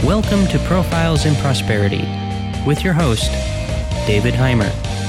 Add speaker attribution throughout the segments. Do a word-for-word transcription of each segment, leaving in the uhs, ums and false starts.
Speaker 1: Welcome to Profiles in Prosperity with your host, David Heimer.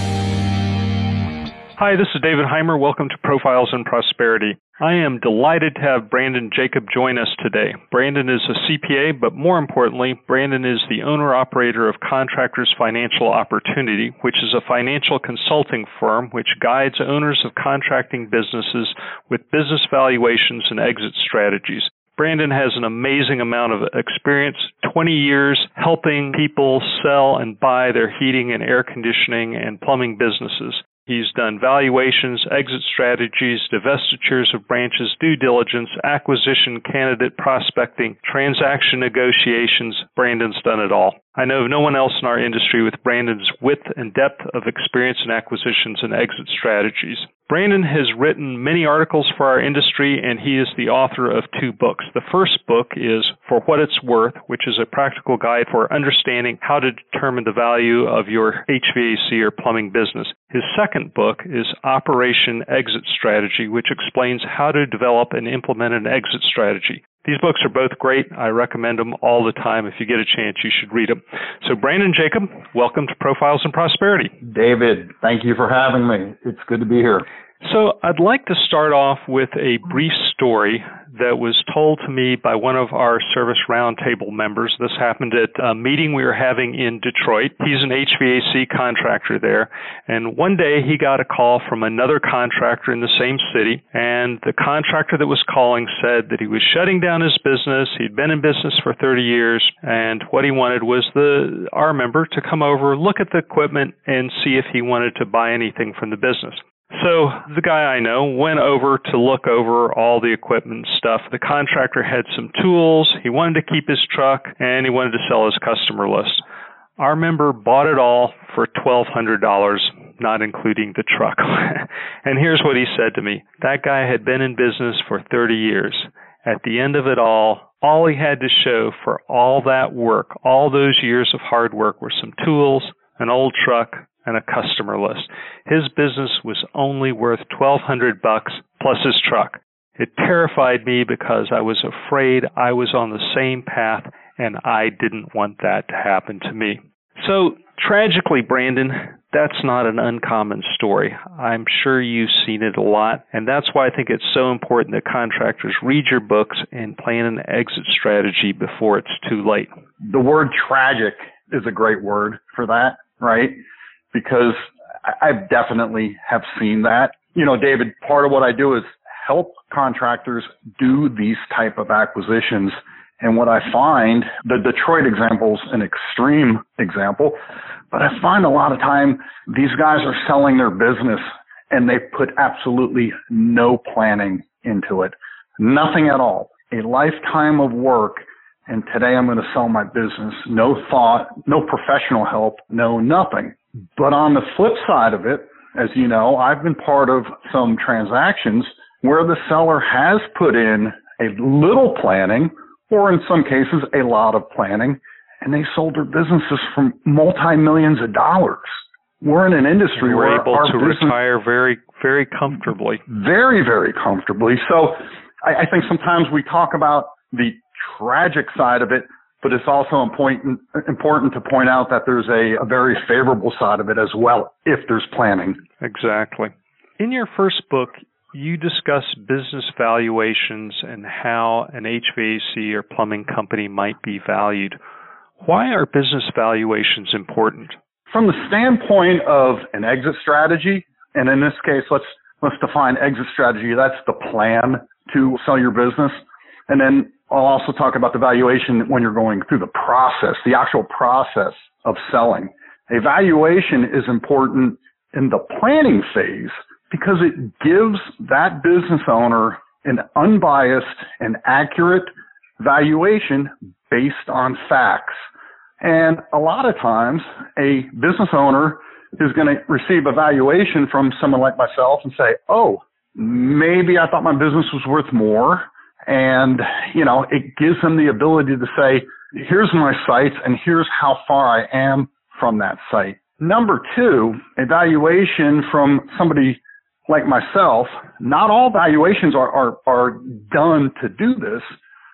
Speaker 2: Hi, this is David Heimer. Welcome to Profiles in Prosperity. I am delighted to have Brandon Jacob join us today. Brandon is a C P A, but more importantly, Brandon is the owner-operator of Contractors Financial Opportunity, which is a financial consulting firm which guides owners of contracting businesses with business valuations and exit strategies. Brandon has an amazing amount of experience, twenty years helping people sell and buy their heating and air conditioning and plumbing businesses. He's done valuations, exit strategies, divestitures of branches, due diligence, acquisition, candidate prospecting, transaction negotiations. Brandon's done it all. I know of no one else in our industry with Brandon's width and depth of experience in acquisitions and exit strategies. Brandon has written many articles for our industry, and he is the author of two books. The first book is For What It's Worth, which is a practical guide for understanding how to determine the value of your H V A C or plumbing business. His second book is Operation Exit Strategy, which explains how to develop and implement an exit strategy. These books are both great. I recommend them all the time. If you get a chance, you should read them. So, Brandon Jacob, welcome to Profiles in Prosperity.
Speaker 3: David, thank you for having me. It's good to be here.
Speaker 2: So, I'd like to start off with a brief story that was told to me by one of our Service Roundtable members. This happened at a meeting we were having in Detroit. He's an H V A C contractor there, and one day he got a call from another contractor in the same city, and the contractor that was calling said that he was shutting down his business. He'd been in business for thirty years, and what he wanted was the our member to come over, look at the equipment, and see if he wanted to buy anything from the business. So the guy I know went over to look over all the equipment and stuff. The contractor had some tools. He wanted to keep his truck, and he wanted to sell his customer list. Our member bought it all for twelve hundred dollars, not including the truck. And here's what he said to me. That guy had been in business for thirty years. At the end of it all, all he had to show for all that work, all those years of hard work, were some tools, an old truck, and a customer list. His business was only worth twelve hundred bucks plus his truck. It terrified me because I was afraid I was on the same path and I didn't want that to happen to me. So tragically, Brandon, that's not an uncommon story. I'm sure you've seen it a lot, and that's why I think it's so important that contractors read your books and plan an exit strategy before it's too late.
Speaker 3: The word tragic is a great word for that, right? Because I definitely have seen that. You know, David, part of what I do is help contractors do these type of acquisitions. And what I find, the Detroit example is an extreme example, but I find a lot of time these guys are selling their business and they put absolutely no planning into it. Nothing at all. A lifetime of work. And today I'm going to sell my business. No thought, no professional help, no nothing. But on the flip side of it, as you know, I've been part of some transactions where the seller has put in a little planning, or in some cases, a lot of planning, and they sold their businesses for multi-millions of dollars. We're in an industry
Speaker 2: We're
Speaker 3: where
Speaker 2: able
Speaker 3: our
Speaker 2: to
Speaker 3: business,
Speaker 2: retire very, very comfortably.
Speaker 3: Very, very comfortably. So I, I think sometimes we talk about the tragic side of it, but it's also important important to point out that there's a, a very favorable side of it as well, if there's planning.
Speaker 2: Exactly. In your first book, you discuss business valuations and how an H V A C or plumbing company might be valued. Why are business valuations important?
Speaker 3: From the standpoint of an exit strategy, and in this case, let's let's define exit strategy. That's the plan to sell your business. And then I'll also talk about the valuation when you're going through the process, the actual process of selling. A valuation is important in the planning phase because it gives that business owner an unbiased and accurate valuation based on facts. And a lot of times, a business owner is going to receive a valuation from someone like myself and say, oh, maybe I thought my business was worth more. And, you know, it gives them the ability to say, here's my site and here's how far I am from that site. Number two, a valuation from somebody like myself. Not all valuations are, are, are done to do this,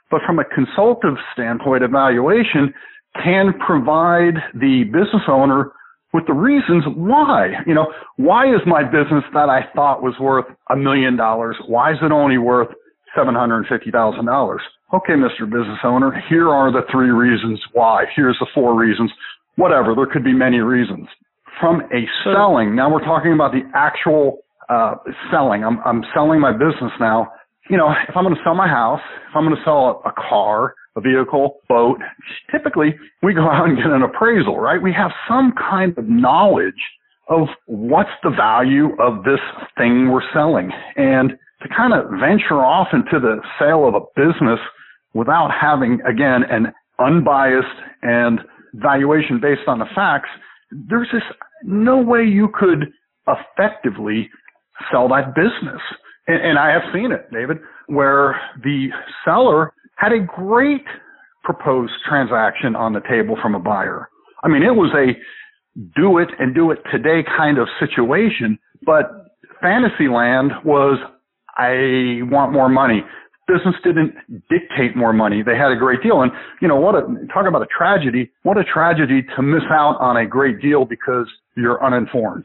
Speaker 3: but from a consultative standpoint, evaluation can provide the business owner with the reasons why. You know, why is my business that I thought was worth a million dollars, why is it only worth seven hundred fifty thousand dollars? Okay, Mister Business Owner, here are the three reasons why. Here's the four reasons. Whatever, there could be many reasons. From a selling, now we're talking about the actual uh, selling. I'm, I'm selling my business now. You know, if I'm going to sell my house, if I'm going to sell a, a car, a vehicle, boat, typically we go out and get an appraisal, right? We have some kind of knowledge of what's the value of this thing we're selling. And to kind of venture off into the sale of a business without having, again, an unbiased and valuation based on the facts, there's just no way you could effectively sell that business. And, and I have seen it, David, where the seller had a great proposed transaction on the table from a buyer. I mean, it was a do it and do it today kind of situation, but Fantasyland was, I want more money. Business didn't dictate more money. They had a great deal. And, you know, what a, talk about a tragedy. What a tragedy to miss out on a great deal because you're uninformed.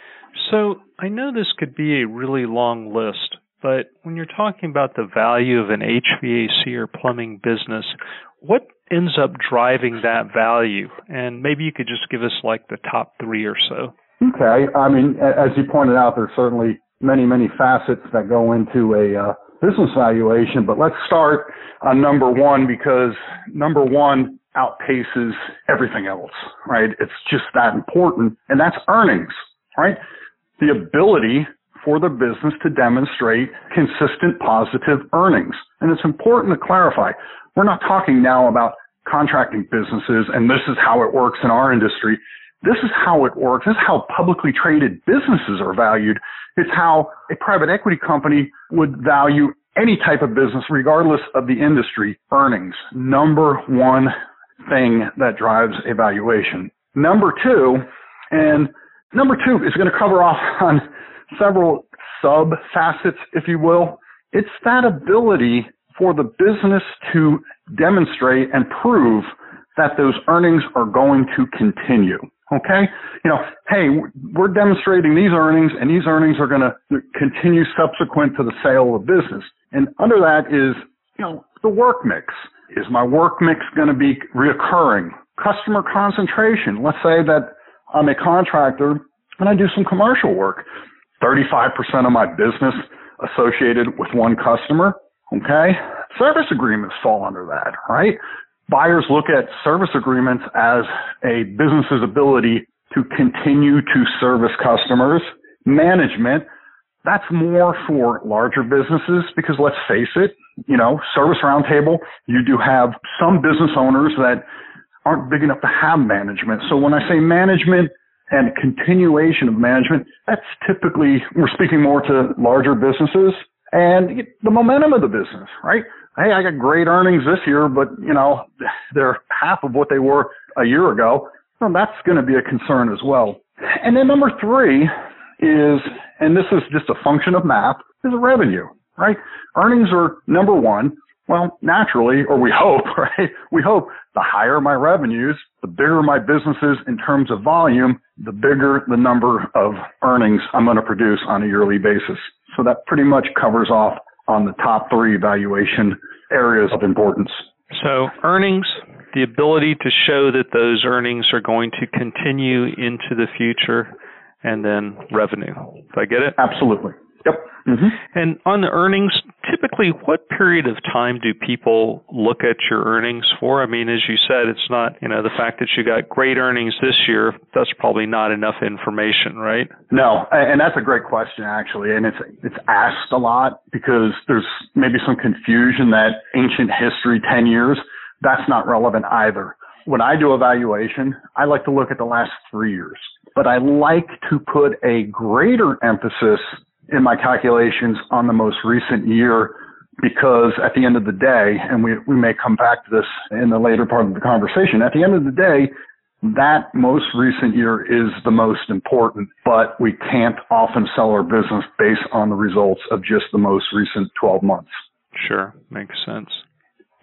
Speaker 2: So I know this could be a really long list, but when you're talking about the value of an H V A C or plumbing business, what ends up driving that value? And maybe you could just give us like the top three or so.
Speaker 3: Okay. I mean, as you pointed out, there's certainly many, many facets that go into a uh, business valuation, but let's start on number one because number one outpaces everything else, right? It's just that important, and that's earnings, right? The ability for the business to demonstrate consistent positive earnings. And it's important to clarify, we're not talking now about contracting businesses and this is how it works in our industry. This is how it works. This is how publicly traded businesses are valued. It's how a private equity company would value any type of business, regardless of the industry. Earnings, number one thing that drives a valuation. Number two, and number two is going to cover off on several sub facets, if you will. It's that ability for the business to demonstrate and prove that those earnings are going to continue. Okay? You know, hey, we're demonstrating these earnings and these earnings are going to continue subsequent to the sale of the business. And under that is, you know, the work mix. Is my work mix going to be reoccurring? Customer concentration. Let's say that I'm a contractor and I do some commercial work. thirty-five percent of my business associated with one customer. Okay? Service agreements fall under that, right? Buyers look at service agreements as a business's ability to continue to service customers. Management, that's more for larger businesses because let's face it, you know, Service Roundtable, you do have some business owners that aren't big enough to have management. So when I say management and continuation of management, that's typically, we're speaking more to larger businesses and the momentum of the business, right? Hey, I got great earnings this year, but, you know, they're half of what they were a year ago. Well, that's going to be a concern as well. And then number three is, and this is just a function of math, is revenue, right? Earnings are number one. Well, naturally, or we hope, right? We hope the higher my revenues, the bigger my business is in terms of volume, the bigger the number of earnings I'm going to produce on a yearly basis. So that pretty much covers off on the top three valuation areas of importance.
Speaker 2: So earnings, the ability to show that those earnings are going to continue into the future, and then revenue. Did I get it?
Speaker 3: Absolutely. Yep. Mm-hmm.
Speaker 2: And on the earnings, typically what period of time do people look at your earnings for? I mean, as you said, it's not, you know, the fact that you got great earnings this year, that's probably not enough information, right?
Speaker 3: No, and that's a great question, actually. And it's it's asked a lot because there's maybe some confusion that ancient history, ten years, that's not relevant either. When I do evaluation, I like to look at the last three years. But I like to put a greater emphasis in my calculations on the most recent year because at the end of the day, and we, we may come back to this in the later part of the conversation, at the end of the day, that most recent year is the most important, but we can't often sell our business based on the results of just the most recent twelve months.
Speaker 2: Sure, makes sense.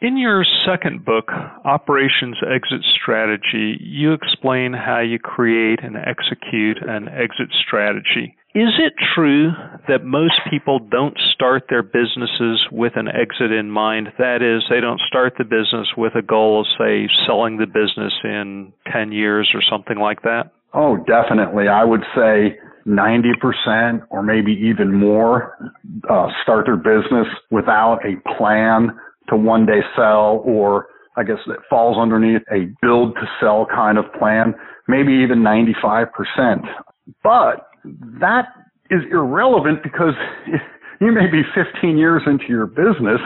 Speaker 2: In your second book, Operations Exit Strategy, you explain how you create and execute an exit strategy. Is it true that most people don't start their businesses with an exit in mind? That is, they don't start the business with a goal of, say, selling the business in ten years or something like that?
Speaker 3: Oh, definitely. I would say ninety percent or maybe even more uh, start their business without a plan to one day sell, or I guess it falls underneath a build to sell kind of plan, maybe even ninety-five percent. But that is irrelevant because you may be fifteen years into your business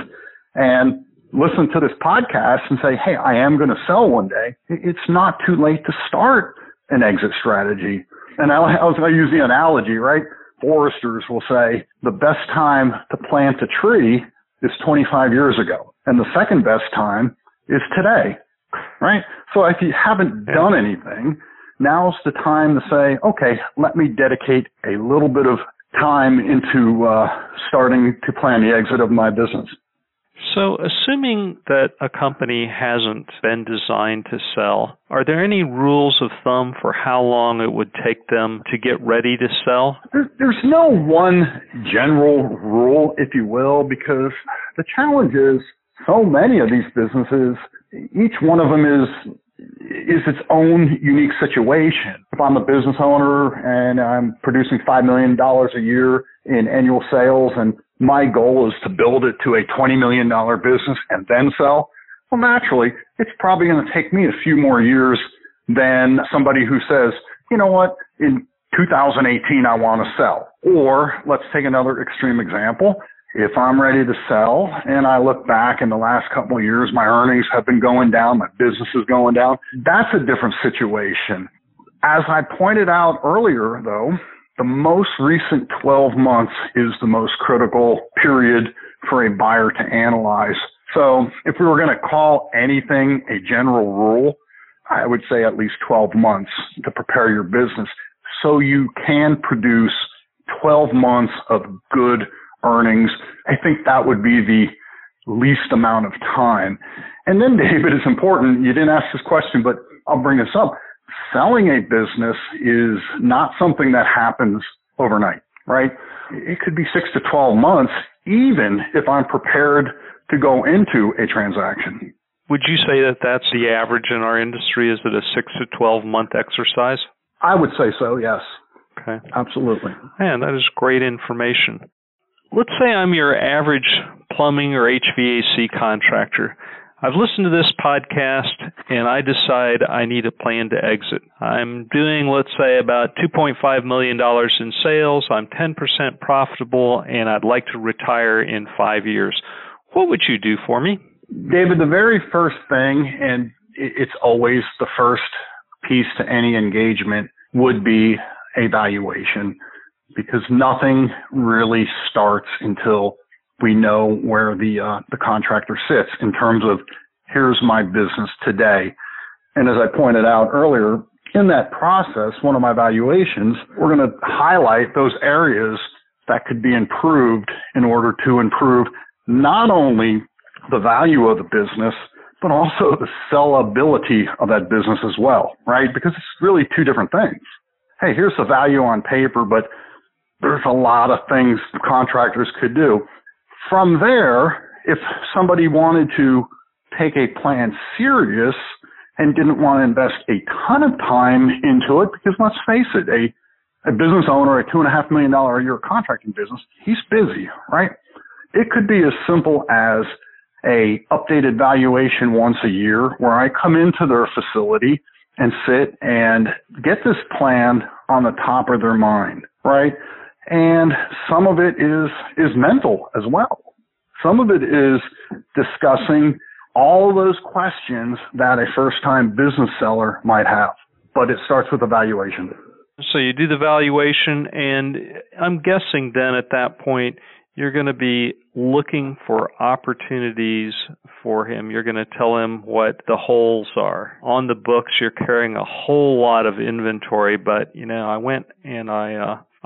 Speaker 3: and listen to this podcast and say, hey, I am going to sell one day. It's not too late to start an exit strategy. And I, I was going to use the analogy, right? Foresters will say the best time to plant a tree is twenty-five years ago. And the second best time is today, right? So if you haven't done anything, now's the time to say, okay, let me dedicate a little bit of time into uh, starting to plan the exit of my business.
Speaker 2: So assuming that a company hasn't been designed to sell, are there any rules of thumb for how long it would take them to get ready to sell?
Speaker 3: There, there's no one general rule, if you will, because the challenge is so many of these businesses, each one of them is is its own unique situation. If I'm a business owner and I'm producing five million dollars a year in annual sales and my goal is to build it to a twenty million dollars business and then sell, well, naturally, it's probably going to take me a few more years than somebody who says, you know what, in two thousand eighteen, I want to sell. Or let's take another extreme example. If I'm ready to sell and I look back in the last couple of years, my earnings have been going down, my business is going down, that's a different situation. As I pointed out earlier, though, the most recent twelve months is the most critical period for a buyer to analyze. So if we were going to call anything a general rule, I would say at least twelve months to prepare your business so you can produce twelve months of good earnings. I think that would be the least amount of time. And then, David, it's important, you didn't ask this question, but I'll bring this up. Selling a business is not something that happens overnight, right? It could be six to twelve months, even if I'm prepared to go into a transaction.
Speaker 2: Would you say that that's the average in our industry? Is it a six to twelve month exercise?
Speaker 3: I would say so, yes.
Speaker 2: Okay.
Speaker 3: Absolutely.
Speaker 2: Man, that is great information. Let's say I'm your average plumbing or H V A C contractor. I've listened to this podcast and I decide I need a plan to exit. I'm doing, let's say, about two point five million dollars in sales. I'm ten percent profitable and I'd like to retire in five years. What would you do for me?
Speaker 3: David, the very first thing, and it's always the first piece to any engagement, would be a valuation, because nothing really starts until we know where the uh, the contractor sits in terms of, here's my business today. And as I pointed out earlier, in that process, one of my valuations, we're going to highlight those areas that could be improved in order to improve not only the value of the business, but also the sellability of that business as well, right? Because it's really two different things. Hey, here's the value on paper, but there's a lot of things contractors could do. From there, if somebody wanted to take a plan serious and didn't want to invest a ton of time into it, because let's face it, a, a business owner, a two and a half million dollar a year contracting business, he's busy, right? It could be as simple as a updated valuation once a year where I come into their facility and sit and get this plan on the top of their mind, right? And some of it is, is mental as well. Some of it is discussing all those questions that a first-time business seller might have. But it starts with evaluation.
Speaker 2: So you do the valuation, and I'm guessing then at that point you're going to be looking for opportunities for him. You're going to tell him what the holes are. On the books, you're carrying a whole lot of inventory, but, you know, I went and I uh,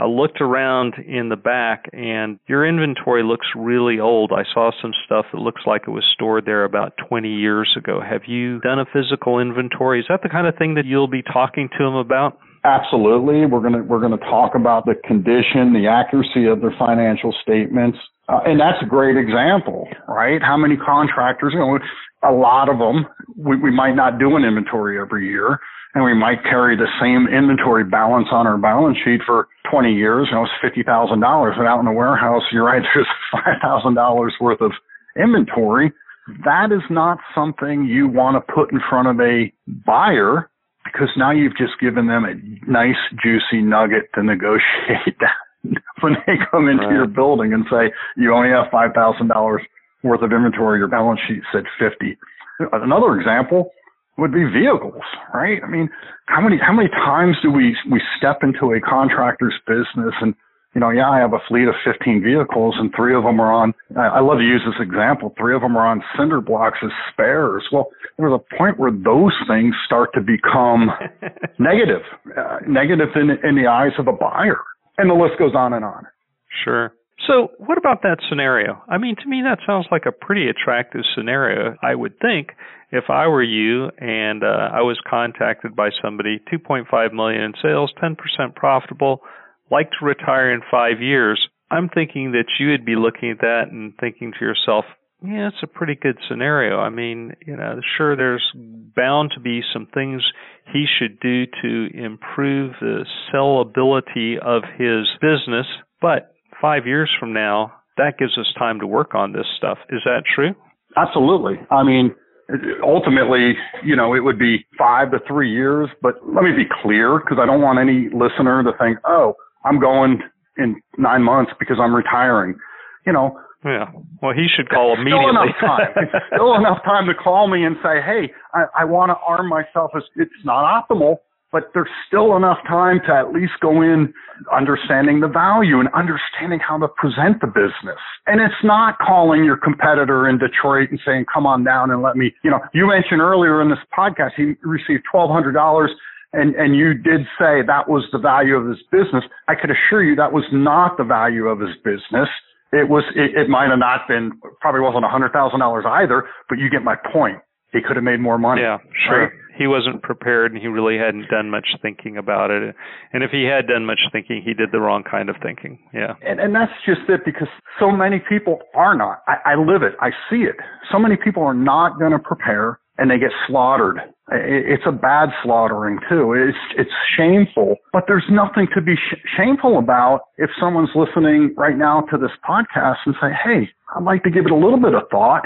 Speaker 2: I looked around in the back, and your inventory looks really old. I saw some stuff that looks like it was stored there about twenty years ago. Have you done a physical inventory? Is that the kind of thing that you'll be talking to them about?
Speaker 3: Absolutely. We're going to we're going to talk about the condition, the accuracy of their financial statements. Uh, and that's a great example, right? How many contractors, you know, a lot of them, we, we might not do an inventory every year, and we might carry the same inventory balance on our balance sheet for twenty years. You know, it's fifty thousand dollars. And out in the warehouse, you're right, there's five thousand dollars worth of inventory. That is not something you want to put in front of a buyer, because now you've just given them a nice, juicy nugget to negotiate when they come into right. your building and say, you only have five thousand dollars worth of inventory, your balance sheet said fifty. Another example would be vehicles, right? I mean, how many how many times do we we step into a contractor's business and, you know, yeah, I have a fleet of fifteen vehicles and three of them are on, I love to use this example, three of them are on cinder blocks as spares. Well, there's a point where those things start to become negative, uh, negative in, in the eyes of a buyer. And the list goes on and on.
Speaker 2: Sure. So what about that scenario? I mean, to me, that sounds like a pretty attractive scenario. I would think if I were you and uh, I was contacted by somebody, two point five million dollars in sales, ten percent profitable, like to retire in five years, I'm thinking that you would be looking at that and thinking to yourself, yeah, it's a pretty good scenario. I mean, you know, sure, there's bound to be some things he should do to improve the sellability of his business, but five years from now, that gives us time to work on this stuff. Is that true?
Speaker 3: Absolutely. I mean, ultimately, you know, it would be five to three years, but let me be clear, because I don't want any listener to think, oh, I'm going in nine months because I'm retiring. You know,
Speaker 2: yeah. Well, he should call
Speaker 3: it's
Speaker 2: immediately.
Speaker 3: Still enough time. It's still enough time to call me and say, hey, I, I want to arm myself. As, it's not optimal, but there's still enough time to at least go in understanding the value and understanding how to present the business. And it's not calling your competitor in Detroit and saying, come on down and let me, you know, you mentioned earlier in this podcast, he received twelve hundred dollars and, and you did say that was the value of his business. I could assure you that was not the value of his business. It was, it, it might have not been, probably wasn't one hundred thousand dollars either, but you get my point. He could have made more money.
Speaker 2: Yeah, sure.
Speaker 3: Right?
Speaker 2: He wasn't prepared and he really hadn't done much thinking about it. And if he had done much thinking, he did the wrong kind of thinking. Yeah.
Speaker 3: And, and that's just it, because so many people are not. I, I live it. I see it. So many people are not going to prepare and they get slaughtered. It, it's a bad slaughtering too. It's, it's shameful, but there's nothing to be sh- shameful about if someone's listening right now to this podcast and say, hey, I'd like to give it a little bit of thought.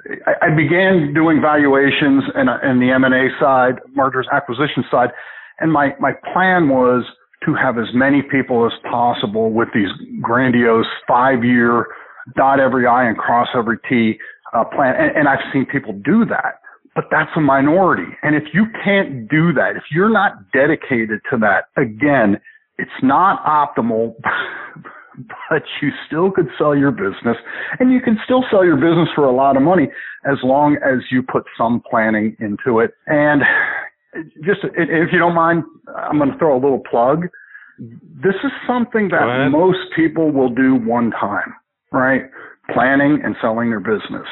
Speaker 3: I began doing valuations and in the M and A side, mergers, acquisition side, and my, my plan was to have as many people as possible with these grandiose five-year dot every I and cross every T uh, plan, and, and I've seen people do that, but that's a minority. And if you can't do that, if you're not dedicated to that, again, it's not optimal, but you still could sell your business, and you can still sell your business for a lot of money as long as you put some planning into it. And just, if you don't mind, I'm going to throw a little plug. This is something that most people will do one time, right? Planning and selling their business.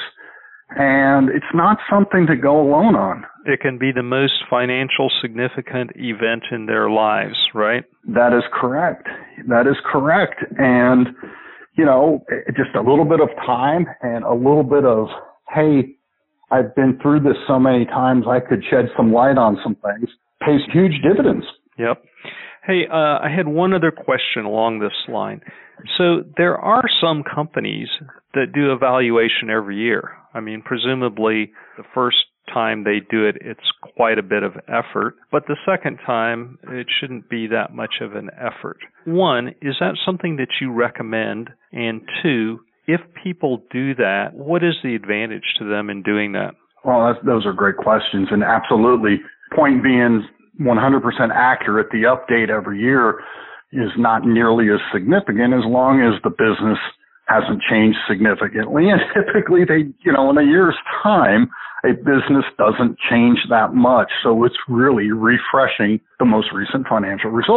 Speaker 3: And it's not something to go alone on.
Speaker 2: It can be the most financial significant event in their lives, right?
Speaker 3: That is correct. That is correct. And, you know, just a little bit of time and a little bit of, hey, I've been through this so many times, I could shed some light on some things, pays huge dividends.
Speaker 2: Yep. Hey, uh, I had one other question along this line. So there are some companies that do evaluation every year. I mean, presumably the first time they do it, it's quite a bit of effort. But the second time, it shouldn't be that much of an effort. One, is that something that you recommend? And two, if people do that, what is the advantage to them in doing that?
Speaker 3: Well, that's, those are great questions. And absolutely, point being one hundred percent accurate, the update every year is not nearly as significant as long as the business hasn't changed significantly. And typically they, you know, in a year's time, a business doesn't change that much. So it's really refreshing the most recent financial results.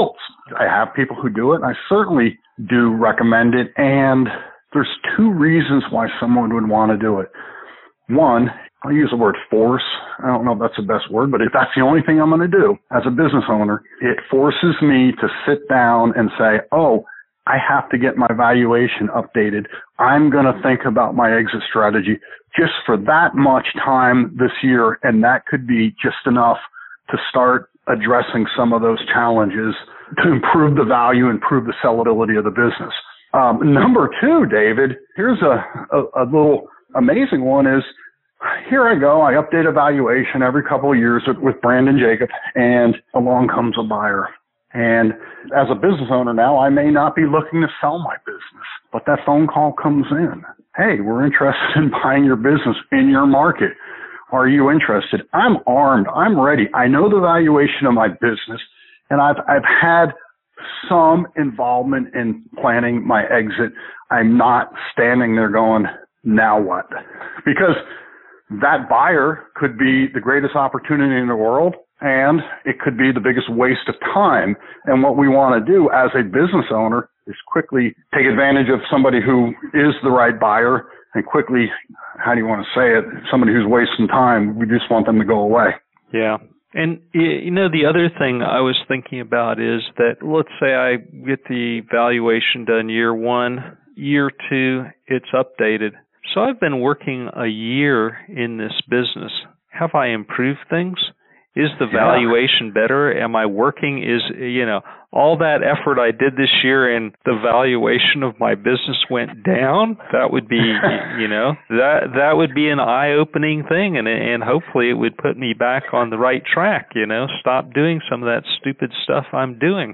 Speaker 3: I have people who do it. I certainly do recommend it. And there's two reasons why someone would want to do it. One, I'll use the word force. I don't know if that's the best word, but if that's the only thing I'm going to do as a business owner, it forces me to sit down and say, oh, I have to get my valuation updated. I'm going to think about my exit strategy just for that much time this year, and that could be just enough to start addressing some of those challenges to improve the value, improve the sellability of the business. Um, number two, David, here's a, a, a little amazing one is, here I go. I update a valuation every couple of years with Brandon Jacob, and along comes a buyer. And as a business owner now, I may not be looking to sell my business, but that phone call comes in. Hey, we're interested in buying your business in your market. Are you interested? I'm armed. I'm ready. I know the valuation of my business, and I've I've had some involvement in planning my exit. I'm not standing there going, now what? Because that buyer could be the greatest opportunity in the world, and it could be the biggest waste of time. And what we want to do as a business owner is quickly take advantage of somebody who is the right buyer and quickly, how do you want to say it, somebody who's wasting time. We just want them to go away.
Speaker 2: Yeah. And, you know, the other thing I was thinking about is that, let's say I get the valuation done year one, year two, it's updated. So I've been working a year in this business. Have I improved things? Is the valuation better? Am I working? Is, you know, all that effort I did this year and the valuation of my business went down? That would be, you know, that that would be an eye-opening thing, and and hopefully it would put me back on the right track, you know, stop doing some of that stupid stuff I'm doing.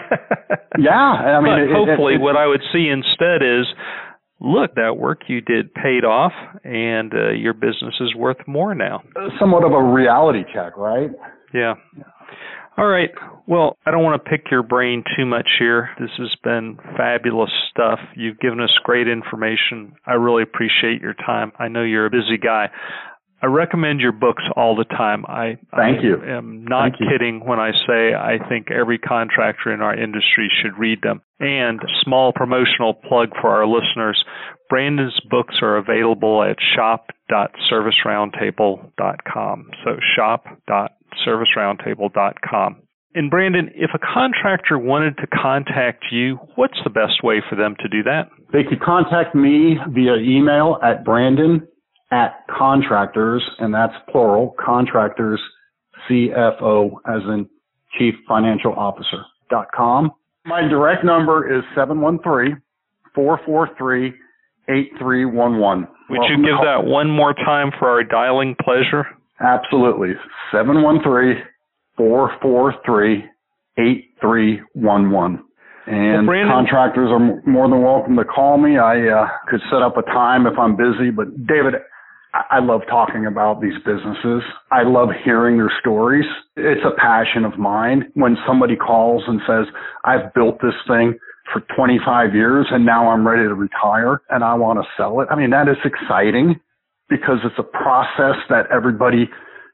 Speaker 3: Yeah. I mean,
Speaker 2: but
Speaker 3: it,
Speaker 2: hopefully
Speaker 3: it, it,
Speaker 2: what I would see instead is, look, that work you did paid off, and uh, your business is worth more now.
Speaker 3: Somewhat of a reality check, right?
Speaker 2: Yeah. All right. Well, I don't want to pick your brain too much here. This has been fabulous stuff. You've given us great information. I really appreciate your time. I know you're a busy guy. I recommend your books all the time. I,
Speaker 3: Thank
Speaker 2: I
Speaker 3: you.
Speaker 2: am not
Speaker 3: Thank
Speaker 2: kidding
Speaker 3: you.
Speaker 2: when I say I think every contractor in our industry should read them. And small promotional plug for our listeners, Brandon's books are available at shop dot service roundtable dot com. So shop dot service roundtable dot com. And Brandon, if a contractor wanted to contact you, what's the best way for them to do that?
Speaker 3: They could contact me via email at Brandon at contractors, and that's plural, contractors, C F O as in Chief Financial Officer dot com. My direct number is seven one three, four four three, eight three one one.
Speaker 2: Would you give that one more time for our dialing pleasure?
Speaker 3: Absolutely. seven one three, four four three, eight three one one. And well, contractors are more than welcome to call me. I uh, could set up a time if I'm busy, but David, I love talking about these businesses. I love hearing their stories. It's a passion of mine. When somebody calls and says, I've built this thing for twenty-five years and now I'm ready to retire and I want to sell it. I mean, that is exciting because it's a process that everybody,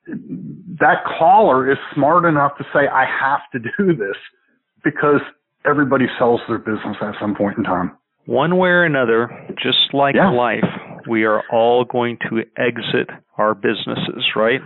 Speaker 3: that caller is smart enough to say, I have to do this because everybody sells their business at some point in time.
Speaker 2: One way or another, just like yeah. life, we are all going to exit our businesses, right?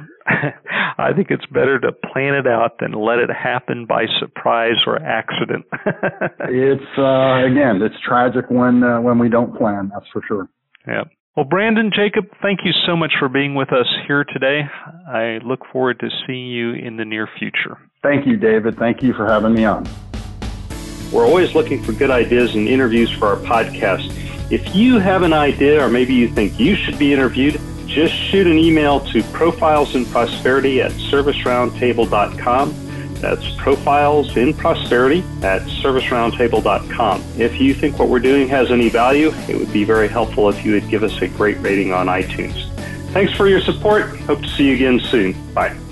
Speaker 2: I think it's better to plan it out than let it happen by surprise or accident.
Speaker 3: It's, uh, again, it's tragic when uh, when we don't plan, that's for sure.
Speaker 2: Yeah. Well, Brandon Jacob, thank you so much for being with us here today. I look forward to seeing you in the near future.
Speaker 3: Thank you, David. Thank you for having me on.
Speaker 2: We're always looking for good ideas and interviews for our podcast. If you have an idea or maybe you think you should be interviewed, just shoot an email to profiles in prosperity at service roundtable dot com. That's profiles in prosperity at service roundtable dot com. If you think what we're doing has any value, it would be very helpful if you would give us a great rating on iTunes. Thanks for your support. Hope to see you again soon. Bye.